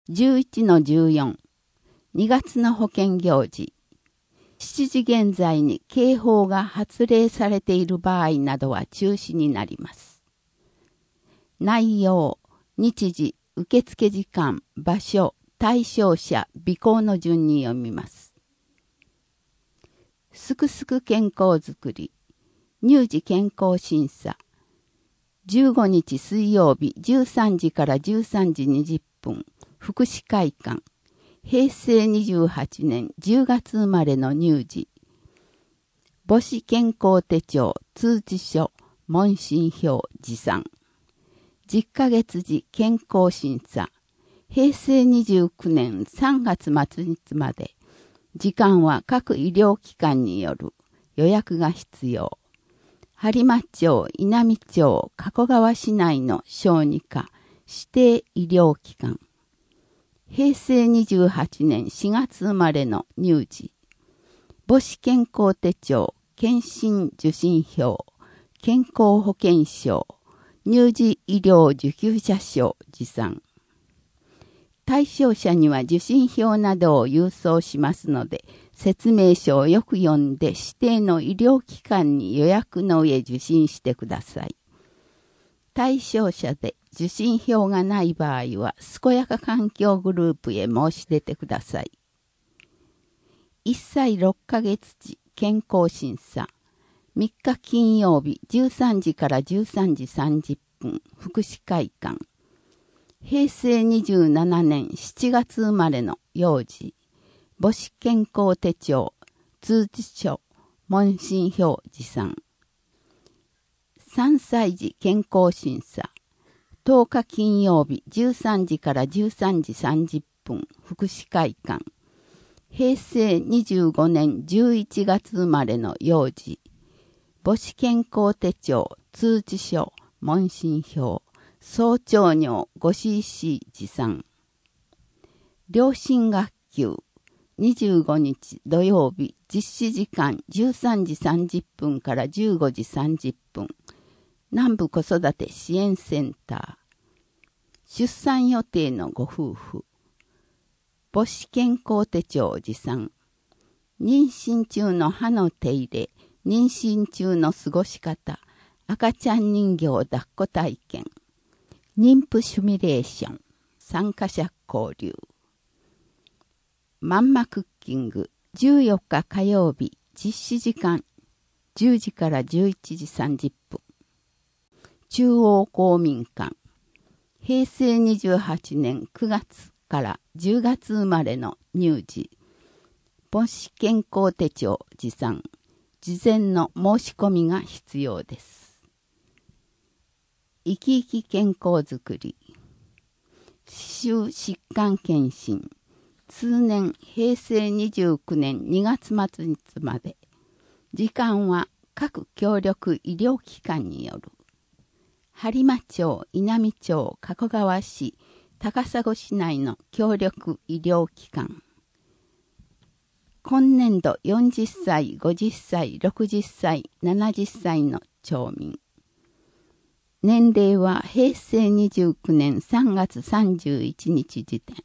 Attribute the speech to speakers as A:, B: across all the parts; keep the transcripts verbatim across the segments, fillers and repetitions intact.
A: じゅういちのじゅうよん、にがつの保険行事。しちじ現在に警報が発令されている場合などは中止になります。内容、日時、受付時間、場所、対象者、備考の順に読みます。すくすく健康づくり、乳児健康審査。じゅうごにち水曜日じゅうさんじからじゅうさんじにじゅっぷん、福祉会館。へいせいにじゅうはちねんじゅうがつ生まれの乳児。母子健康手帳、通知書、問診票、持参。じゅっかげつ時健康審査。へいせいにじゅうきゅうねんさんがつ末日まで。時間は各医療機関による。予約が必要。播磨町、稲美町、加古川市内の小児科、指定医療機関。へいせいにじゅうはちねんしがつ生まれの乳児。母子健康手帳、検診受診票、健康保険証、乳児医療受給者証持参。対象者には受診票などを郵送しますので、説明書をよく読んで指定の医療機関に予約の上受診してください。対象者で受診票がない場合は、健やか環境グループへ申し出てください。いっさいろっかげつ時健康審査。みっか金曜日じゅうさんじからじゅうさんじさんじゅっぷん、福祉会館。へいせいにじゅうななねんしちがつ生まれの幼児。母子健康手帳、通知書、問診票持参。さんさい児健康審査。とおか金曜日じゅうさんじからじゅうさんじさんじゅっぷん、福祉会館。へいせいにじゅうごねんじゅういちがつ生まれの幼児。母子健康手帳、通知書、問診票、総長尿 ごシーシー 持参。両親学級。にじゅうごにち土曜日実施時間じゅうさんじさんじゅっぷんからじゅうごじさんじゅっぷん。南部子育て支援センター。出産予定のご夫婦。母子健康手帳持参。妊娠中の歯の手入れ、妊娠中の過ごし方、赤ちゃん人形抱っこ体験。妊婦シミュレーション。参加者交流。マンマクッキング。じゅうよっか火曜日実施時間じゅうじからじゅういちじさんじゅっぷん。中央公民館。へいせいにじゅうはちねんくがつからじゅうがつ生まれの乳児。母子健康手帳持参。事前の申し込みが必要です。生き生き健康づくり。歯周疾患検診。通年へいせいにじゅうきゅうねんにがつ末日まで。時間は各協力医療機関による。播磨町、稲美町、加古川市、高砂市内の協力医療機関。今年度よんじゅっさい、ごじゅっさい、ろくじゅっさい、ななじゅっさいの町民。年齢はへいせいにじゅうきゅうねんさんがつさんじゅういちにち時点。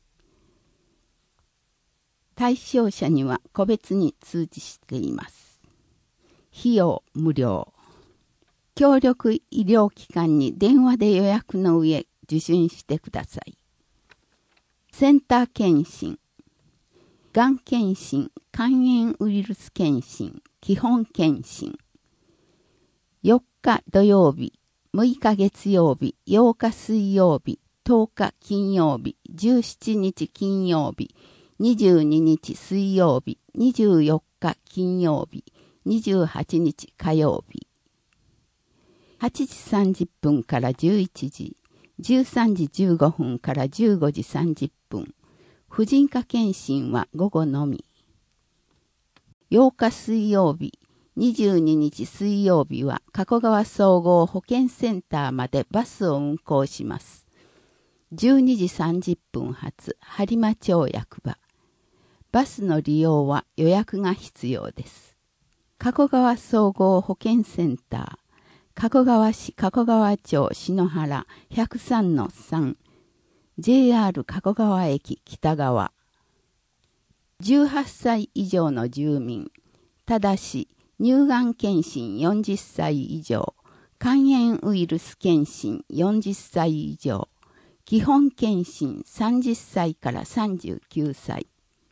A: 対象者には個別に通知しています。費用無料。協力医療機関に電話で予約の上受診してください。センター検診。がん検診、肝炎ウイルス検診、基本検診。よっか土曜日、むいか月曜日、ようか水曜日、とおか金曜日、じゅうしちにち金曜日、にじゅうににち水曜日、にじゅうよっか金曜日、にじゅうはちにち火曜日。はちじさんじゅっぷんからじゅういちじ、じゅうさんじじゅうごふんからじゅうごじさんじゅっぷん。婦人科検診は午後のみ。ようか水曜日、にじゅうににち水曜日は加古川総合保健センターまでバスを運行します。じゅうにじさんじゅっぷん発、播磨町役場。バスの利用は予約が必要です。加古川総合保健センター。加古川市加古川町篠原 ひゃくさんのさんジェイアール 加古川駅北側。じゅうはっさい以上の住民、ただし乳がん検診よんじゅっさい以上、肝炎ウイルス検診よんじゅっさい以上、基本検診さんじゅっさいからさんじゅうきゅうさい。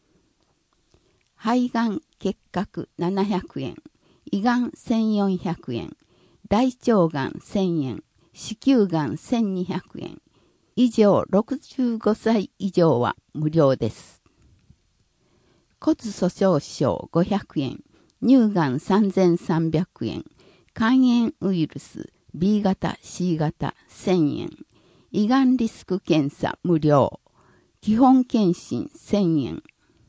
A: 肺がん結核ななひゃくえん、胃がんせんよんひゃくえん、大腸がんせんえん、子宮がんせんにひゃくえん、以上ろくじゅうごさい以上は無料です。骨粗鬆症ごひゃくえん、乳がんさんぜんさんびゃくえん、肝炎ウイルス ビー 型 シー 型せんえん、胃がんリスク検査無料、基本検診せんえん。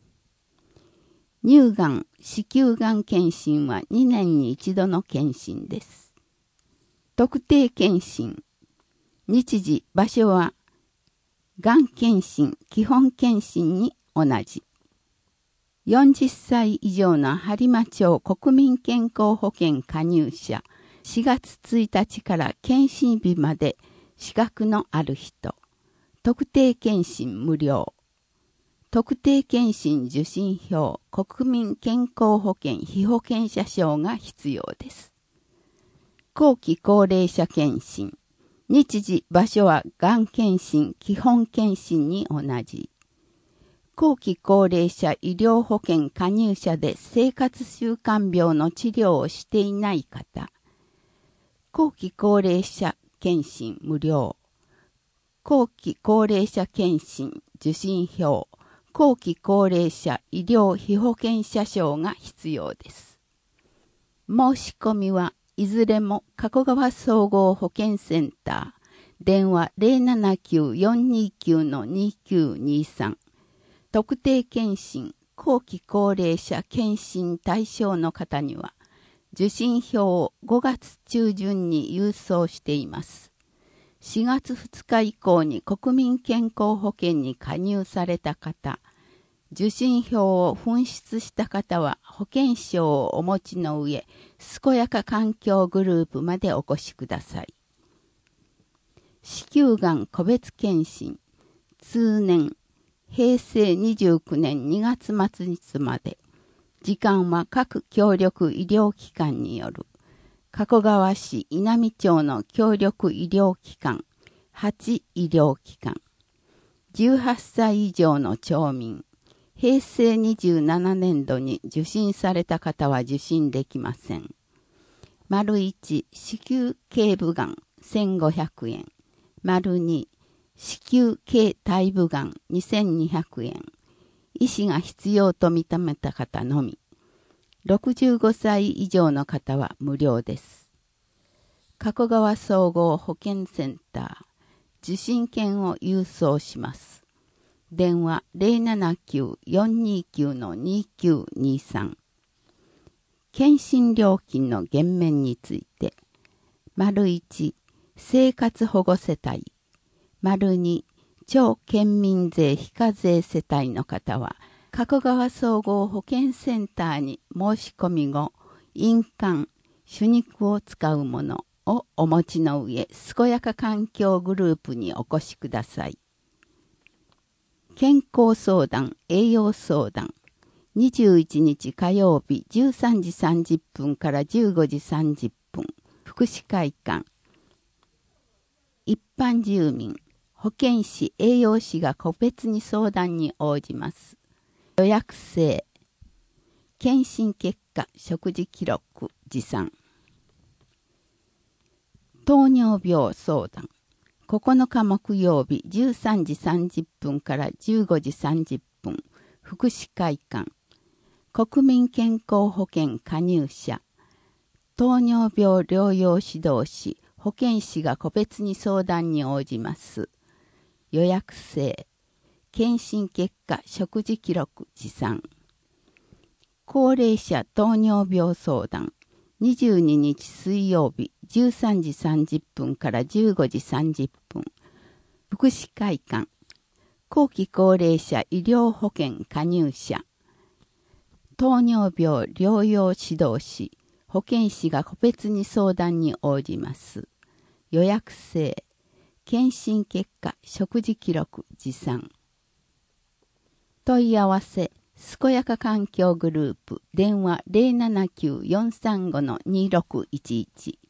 A: 乳がん、子宮がん検診はにねんに一度の検診です。特定検診。日時、場所は、がん検診、基本検診に同じ。よんじゅっさい以上の播磨町国民健康保険加入者、しがつついたちから検診日まで資格のある人。特定検診無料。特定検診受診票、国民健康保険被保険者証が必要です。後期高齢者検診。日時、場所はがん検診、基本検診に同じ。後期高齢者医療保険加入者で生活習慣病の治療をしていない方。後期高齢者検診無料。後期高齢者検診受診票、後期高齢者医療被保険者証が必要です。申し込みはいずれも加古川総合保健センター、電話 ゼロななきゅう よんにきゅう にきゅうにさん、特定検診、後期高齢者検診対象の方には、受診票をごがつちゅうじゅんに郵送しています。しがつふつか以降に国民健康保険に加入された方、受診票を紛失した方は保険証をお持ちの上、健やか環境グループまでお越しください。子宮がん個別検診、通年、へいせいにじゅうきゅうねんにがつ末日まで、時間は各協力医療機関による、加古川市稲美町の協力医療機関、はち医療機関、じゅうはっさい以上の町民、へいせいにじゅうななねんどに受診された方は受診できません。丸いち、子宮頸部がんせんごひゃくえん。丸に、子宮頸体部がんにせんにひゃくえん。医師が必要と認めた方のみ。ろくじゅうごさい以上の方は無料です。加古川総合保健センター、受診券を郵送します。電話 ゼロななきゅう よんにきゅう にきゅうにさん。検診料金の減免について。丸いち、生活保護世帯。丸に、町県民税非課税世帯の方は、加古川総合保健センターに申し込み後、印鑑、手肉を使うものをお持ちの上、健やか環境グループにお越しください。健康相談、栄養相談。にじゅういちにち火曜日じゅうさんじさんじゅっぷんからじゅうごじさんじゅっぷん。福祉会館。一般住民、保健師、栄養士が個別に相談に応じます。予約制。検診結果、食事記録、持参。糖尿病相談。ここのか木曜日じゅうさんじさんじゅっぷんからじゅうごじさんじゅっぷん。福祉会館。国民健康保険加入者。糖尿病療養指導士、保健師が個別に相談に応じます。予約制。検診結果、食事記録、持参。高齢者糖尿病相談。にじゅうににち水曜日じゅうさんじさんじゅっぷんからじゅうごじさんじゅっぷん。福祉会館。後期高齢者医療保険加入者。糖尿病療養指導士、保健師が個別に相談に応じます。予約制。 検診結果、食事記録、持参。問い合わせ、健やか環境グループ、電話 ゼロななきゅうよんさんごのにろくいちいち。